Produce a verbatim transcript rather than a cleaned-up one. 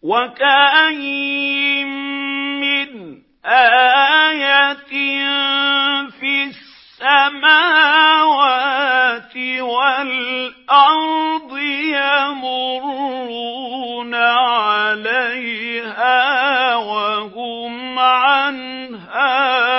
وَكَأَيِّن مِّنْ آيَةٍ فِي السَّمَاوَاتِ وَالْأَرْضِ يَمُرُّونَ عَلَيْهَا وَهُمْ عَنْهَا